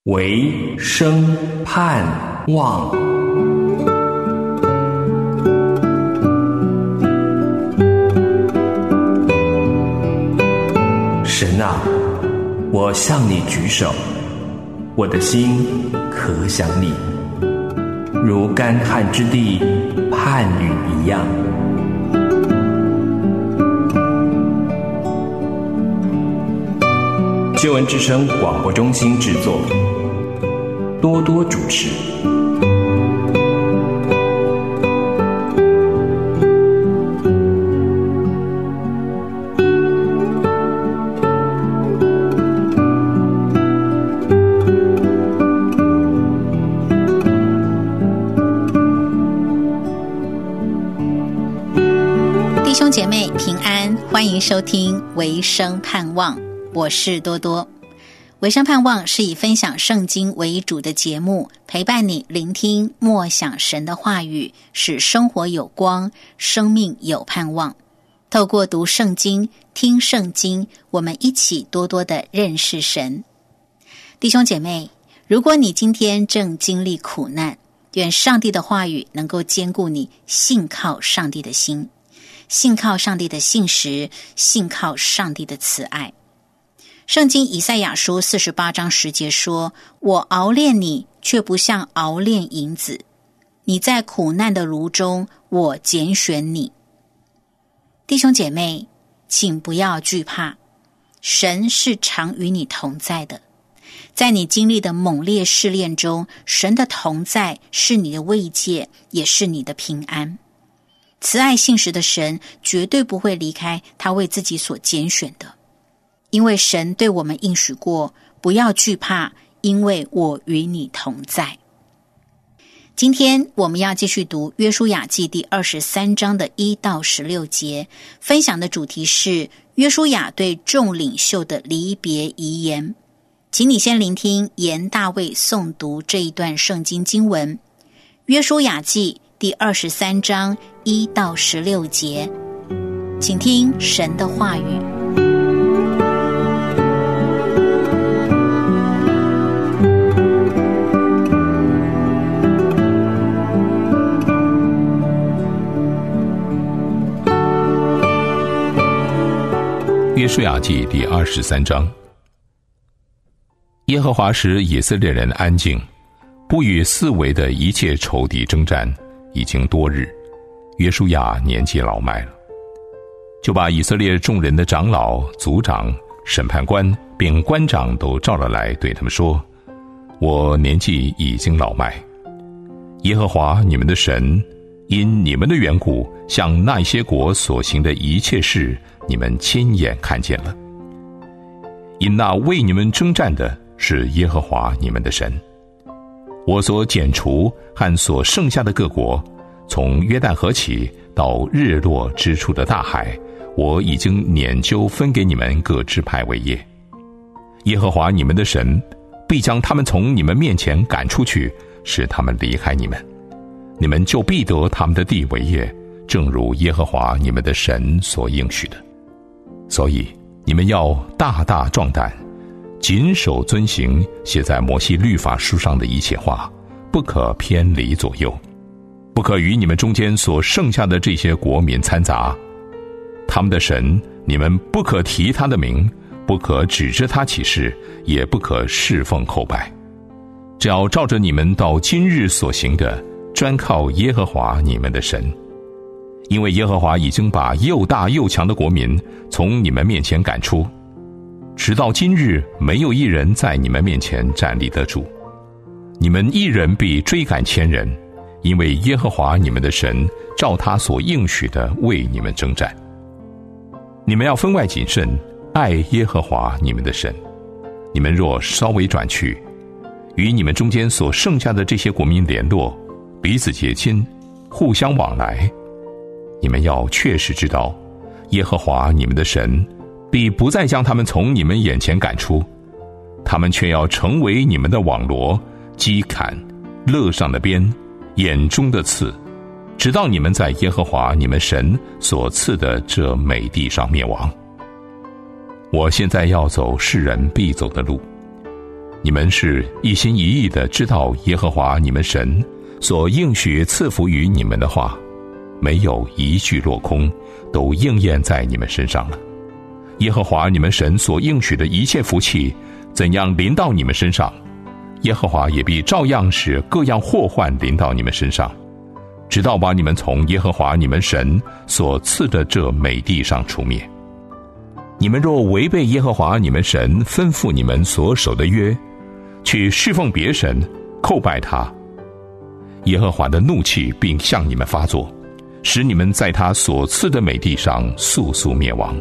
唯生盼望。神啊，我向你举手，我的心可想你，如干旱之地盼雨一样。救恩之声广播中心制作，多多主持。 弟兄姐妹平安，欢迎收听唯生盼望，我是多多。唯生盼望是以分享圣经为主的节目，陪伴你聆听默想神的话语，使生活有光，生命有盼望。透过读圣经、听圣经，我们一起多多的认识神。弟兄姐妹，如果你今天正经历苦难，愿上帝的话语能够坚固你信靠上帝的心，信靠上帝的信实，信靠上帝的慈爱。圣经以赛亚书48章10节说，我熬炼你，却不像熬炼银子，你在苦难的炉中，我拣选你。弟兄姐妹，请不要惧怕，神是常与你同在的。在你经历的猛烈试炼中，神的同在是你的慰藉，也是你的平安。慈爱信实的神绝对不会离开他为自己所拣选的，因为神对我们应许过，不要惧怕，因为我与你同在。今天我们要继续读约书亚记第23章的1到16节，分享的主题是约书亚对众领袖的离别遗言。请你先聆听严大卫诵读这一段圣经经文，约书亚记第23章1到16节，请听神的话语。 约书亚记第23章。耶和华使以色列人安静，不与四围的一切仇敌征战，已经多日。约书亚年纪老迈了，就把以色列众人的长老、族长、审判官并官长都召了来，对他们说，我年纪已经老迈，耶和华你们的神因你们的缘故，向那些国所行的一切事，你们亲眼看见了。因那为你们征战的是耶和华你们的神。我所剪除和所剩下的各国，从约旦河起到日落之处的大海，我已经研究分给你们各支派为业。耶和华你们的神必将他们从你们面前赶出去，使他们离开你们，你们就必得他们的地为业，正如耶和华你们的神所应许的。所以你们要大大壮胆，谨守遵行写在摩西律法书上的一切话，不可偏离左右，不可与你们中间所剩下的这些国民掺杂。他们的神，你们不可提他的名，不可指着他起誓，也不可侍奉叩拜。只要照着你们到今日所行的，专靠耶和华你们的神。因为耶和华已经把又大又强的国民从你们面前赶出，直到今日没有一人在你们面前站立得住。你们一人必追赶千人，因为耶和华你们的神照他所应许的为你们征战。你们要分外谨慎，爱耶和华你们的神。你们若稍微转去，与你们中间所剩下的这些国民联络，彼此结亲，互相往来，你们要确实知道，耶和华你们的神必不再将他们从你们眼前赶出，他们却要成为你们的网罗、击砍、肋上的鞭、眼中的刺，直到你们在耶和华你们神所赐的这美地上灭亡。我现在要走世人必走的路， 你们是一心一意的知道耶和华你们神所应许赐福于你们的话，没有一句落空，都应验在你们身上了。耶和华你们神所应许的一切福气，怎样临到你们身上，耶和华也必照样使各样祸患临到你们身上，直到把你们从耶和华你们神所赐的这美地上除灭。你们若违背耶和华你们神吩咐你们所守的约，去侍奉别神，叩拜他，耶和华的怒气并向你们发作，使你们在他所赐的美地上速速灭亡。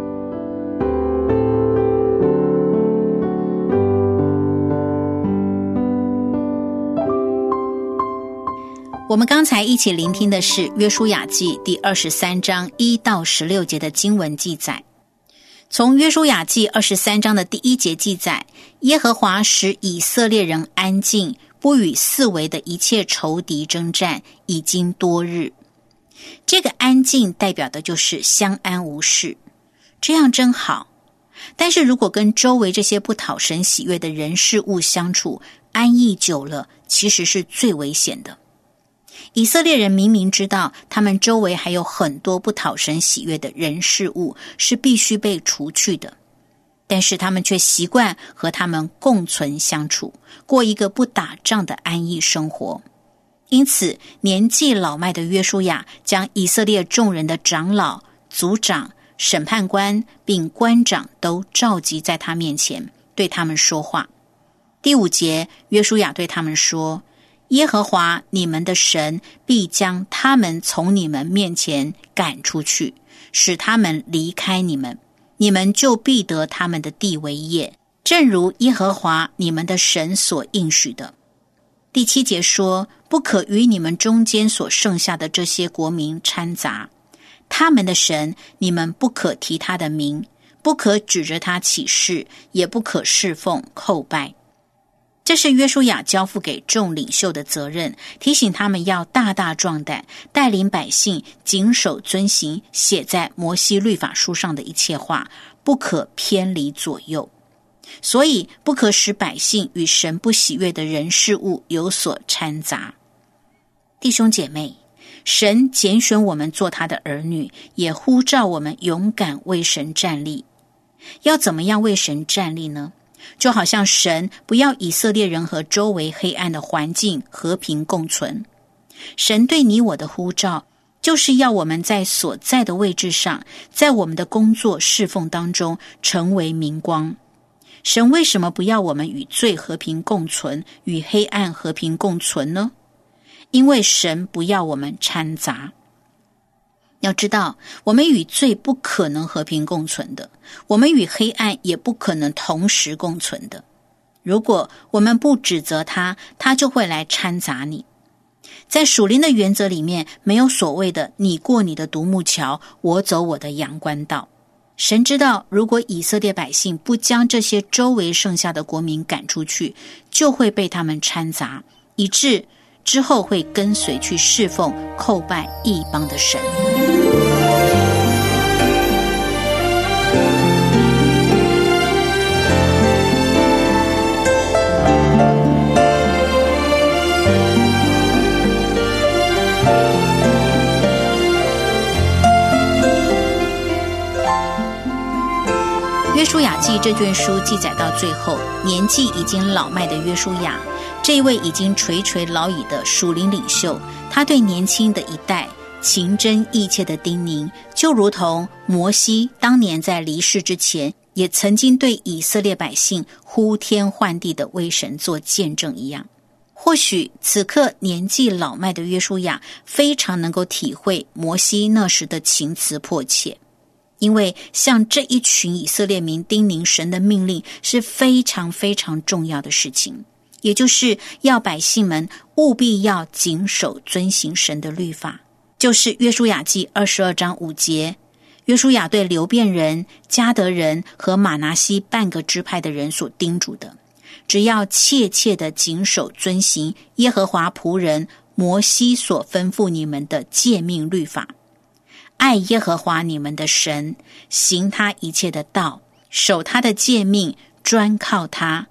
我们刚才一起聆听的是约书亚记第23章1到16节的经文记载。从约书亚记23章的第1节记载，耶和华使以色列人安静，不与四围的一切仇敌征战，已经多日。这个安静代表的就是相安无事，这样真好。但是如果跟周围这些不讨神喜悦的人事物相处，安逸久了，其实是最危险的。以色列人明明知道他们周围还有很多不讨神喜悦的人事物是必须被除去的，但是他们却习惯和他们共存相处，过一个不打仗的安逸生活。因此年纪老迈的约书亚将以色列众人的长老、族长、审判官并官长都召集在他面前，对他们说话。第5节，约书亚对他们说，耶和华你们的神必将他们从你们面前赶出去，使他们离开你们，你们就必得他们的地为业，正如耶和华你们的神所应许的。第7节说，不可与你们中间所剩下的这些国民掺杂，他们的神你们不可提他的名，不可指着他起誓，也不可侍奉叩拜。这是约书亚交付给众领袖的责任，提醒他们要大大壮胆，带领百姓谨守遵行写在摩西律法书上的一切话，不可偏离左右。所以不可使百姓与神不喜悦的人事物有所掺杂。弟兄姐妹，神拣选我们做他的儿女，也呼召我们勇敢为神站立。要怎么样为神站立呢？就好像神不要以色列人和周围黑暗的环境和平共存，神对你我的呼召就是要我们在所在的位置上，在我们的工作侍奉当中成为明光。神为什么不要我们与罪和平共存，与黑暗和平共存呢？因为神不要我们掺杂。要知道，我们与罪不可能和平共存的，我们与黑暗也不可能同时共存的。如果我们不指责他，他就会来掺杂你。在属灵的原则里面，没有所谓的你过你的独木桥，我走我的阳关道。神知道，如果以色列百姓不将这些周围剩下的国民赶出去，就会被他们掺杂，以致之后会跟随去侍奉叩拜异邦的神。约书亚记这卷书记载到最后，年纪已经老迈的约书亚，这一位已经垂垂老矣的属灵领袖，他对年轻的一代情真意切的叮咛，就如同摩西当年在离世之前也曾经对以色列百姓呼天唤地的为神做见证一样。或许此刻年纪老迈的约书亚非常能够体会摩西那时的情辞迫切，因为向这一群以色列民叮咛神的命令是非常非常重要的事情，也就是要百姓们务必要谨守遵行神的律法。就是约书亚记22章5节，约书亚对流便人、迦得人和玛拿西半个支派的人所叮嘱的，只要切切的谨守遵行耶和华仆人摩西所吩咐你们的诫命律法，爱耶和华你们的神，行他一切的道，守他的诫命，专靠他，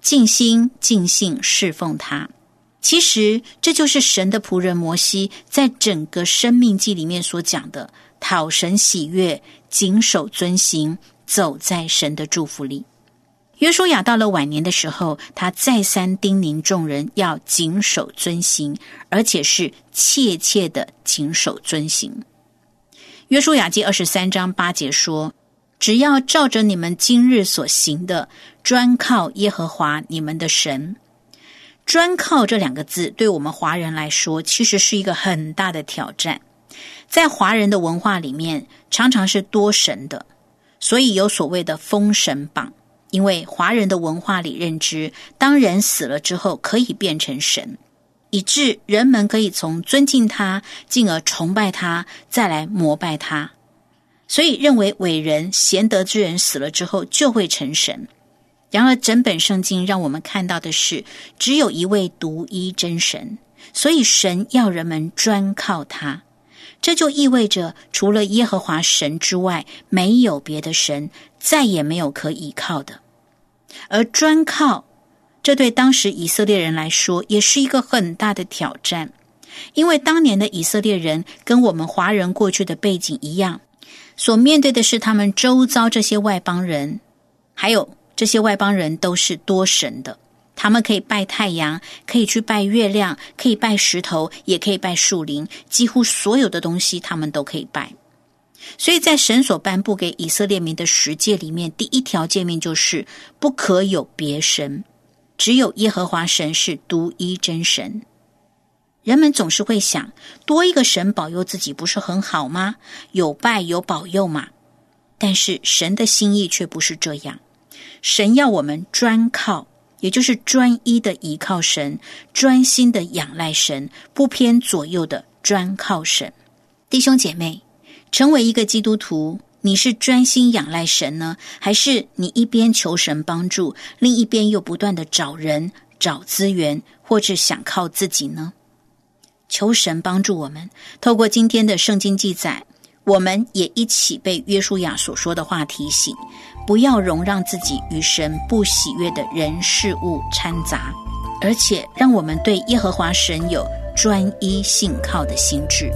尽心尽性侍奉他。其实这就是神的仆人摩西在整个申命记里面所讲的，讨神喜悦，谨守遵行，走在神的祝福里。约书亚到了晚年的时候，他再三叮咛众人要谨守遵行，而且是切切的谨守遵行。约书亚记23章8节说，只要照着你们今日所行的，专靠耶和华你们的神。专靠这两个字对我们华人来说其实是一个很大的挑战。在华人的文化里面常常是多神的，所以有所谓的封神榜。因为华人的文化里认知，当人死了之后可以变成神，以致人们可以从尊敬他，进而崇拜他，再来膜拜他。所以认为伟人贤德之人死了之后就会成神。然而整本圣经让我们看到的是，只有一位独一真神，所以神要人们专靠他。这就意味着除了耶和华神之外，没有别的神，再也没有可依靠的。而专靠，这对当时以色列人来说也是一个很大的挑战，因为当年的以色列人跟我们华人过去的背景一样，所面对的是他们周遭这些外邦人，还有这些外邦人都是多神的，他们可以拜太阳，可以去拜月亮，可以拜石头，也可以拜树林，几乎所有的东西他们都可以拜。所以在神所颁布给以色列民的十诫里面，第一条诫命就是不可有别神，只有耶和华神是独一真神。人们总是会想，多一个神保佑自己不是很好吗？有拜有保佑嘛。但是神的心意却不是这样，神要我们专靠，也就是专一的依靠神，专心的仰赖神，不偏左右的专靠神。弟兄姐妹，成为一个基督徒，你是专心仰赖神呢，还是你一边求神帮助，另一边又不断的找人、找资源，或是想靠自己呢？求神帮助我们，透过今天的圣经记载，我们也一起被约书亚所说的话提醒，不要容让自己与神不喜悦的人事物掺杂，而且让我们对耶和华神有专一信靠的心志。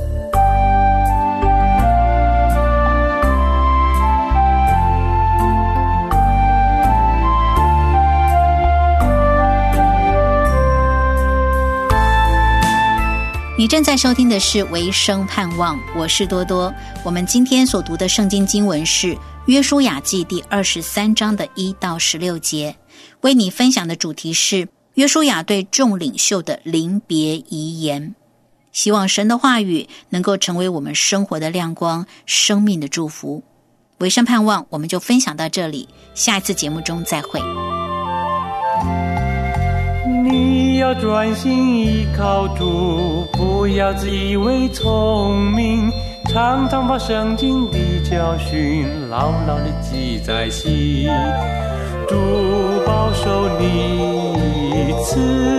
你正在收听的是维生盼望，我是多多。我们今天所读的圣经经文是约书亚记第23章的1到16节，为你分享的主题是约书亚对众领袖的临别遗言。希望神的话语能够成为我们生活的亮光，生命的祝福。维生盼望我们就分享到这里，下一次节目中再会。 你要专心依靠主，不要自以为聪明，常常把圣经的教训牢牢地记在心。主保守你，赐